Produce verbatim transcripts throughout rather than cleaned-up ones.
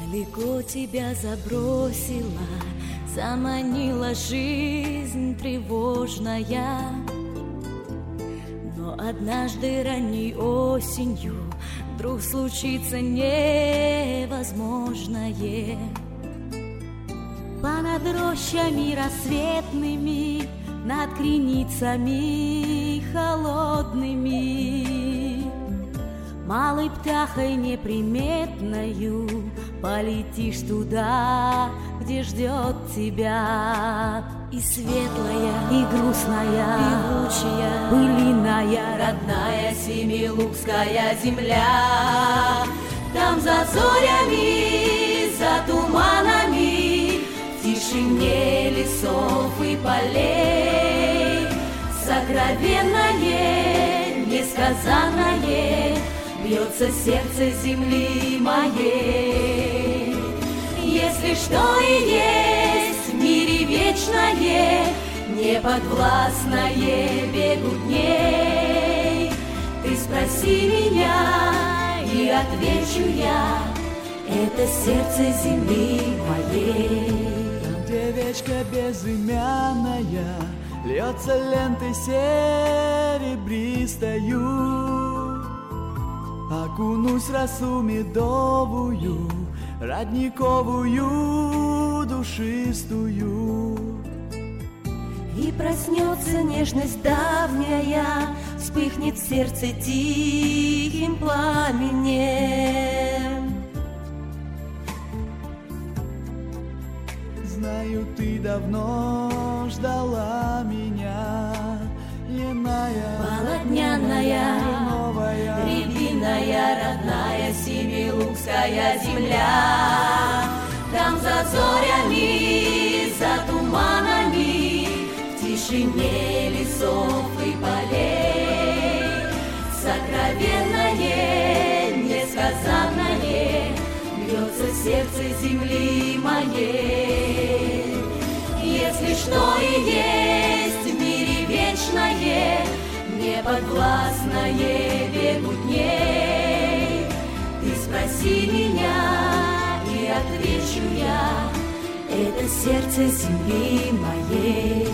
Далеко тебя забросила, заманила жизнь тревожная. Но однажды ранней осенью вдруг случится невозможное. Понад рощами рассветными, над креницами холодными, малой птахой неприметною полетишь туда, где ждет тебя. И светлая, и грустная, певучая, пылиная, родная Семилукская земля. Там за зорями, за туманами, в тишине лесов и полей, сокровенное, несказанное бьется сердце земли моей. Если что и есть в мире вечное, неподвластное бегу дней, ты спроси меня, и отвечу я, это сердце земли моей. Там, где речка безымянная льется лентой серебристою, окунусь в росу медовую, родниковую, душистую. И проснется нежность давняя, вспыхнет в сердце тихим пламенем. Знаю, ты давно ждала меня, иная, полотняная, новая, рябиная, родная Семилукская земля. Там за зорями, за туманами, в тишине лесов и полей, сокровенное, несказанное бьется сердце земли моей. Если что и есть в мире вечное, неподвластное бегу дней, ты спроси меня, и отвечу я, это сердце земли моей.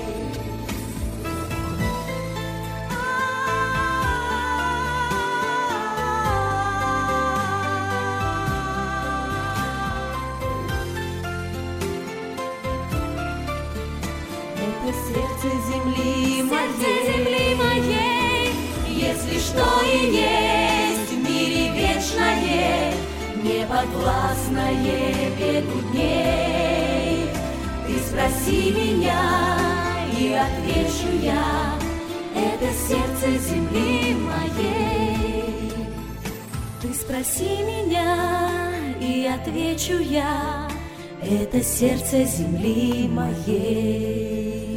Это сердце земли моей, земли моей. Если что и есть в мире вечное, неподвластное бегу дней, ты спроси меня, и отвечу я, это сердце земли моей. Ты спроси меня, и отвечу я, это сердце земли моей.